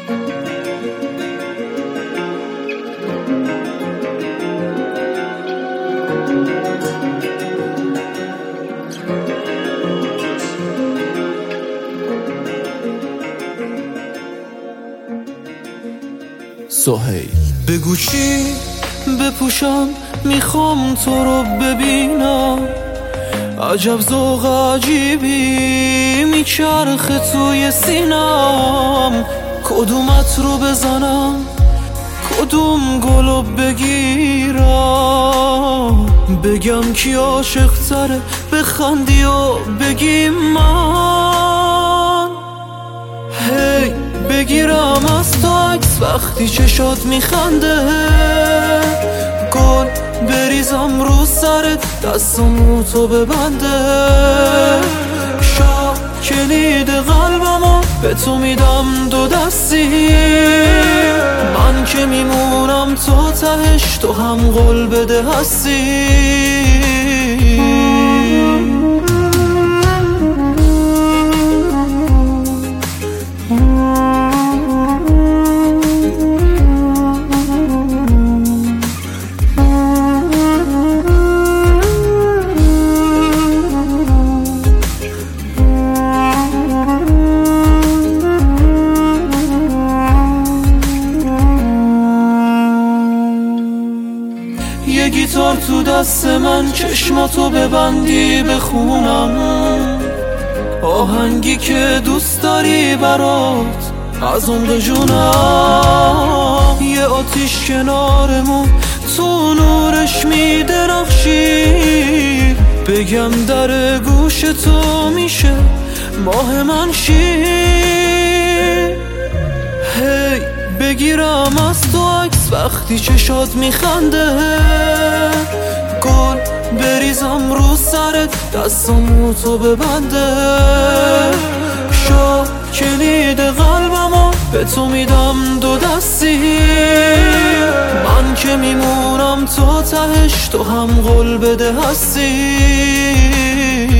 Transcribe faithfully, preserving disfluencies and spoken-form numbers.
سهیل بگو چی بپوشم، میخوام تو رو ببینم. عجب ذوق عجیبی میچرخه توی سینم. کدومت رو بزنم، کدوم گلو بگیرم، بگم کی عاشق تره، بخندی و بگی من. هی بگیرم از تو عکس وقتی چشات میخنده، گل بریزم رو سرت، دستامو تو ببنده. شب کلید قلبمو به تو میدم دو دستی، من که میمونم تو تهش، تو هم قول بده هستی. یه گیتار تو دست من، چشماتو ببندی بخونم آهنگی که دوست داری برات از عمق جونم. یه آتیش کنارمون تو نورش میدرخشی، بگم در گوش تو میشه ماه من شی. هی بگیرم از تو عکس وقتی چشات میخنده، گل بریزم رو سرت، دستامو تو ببنده. شب کلید قلبمو به تو میدم دو دستی، من که میمونم تو تهش، تو هم قول بده هستی.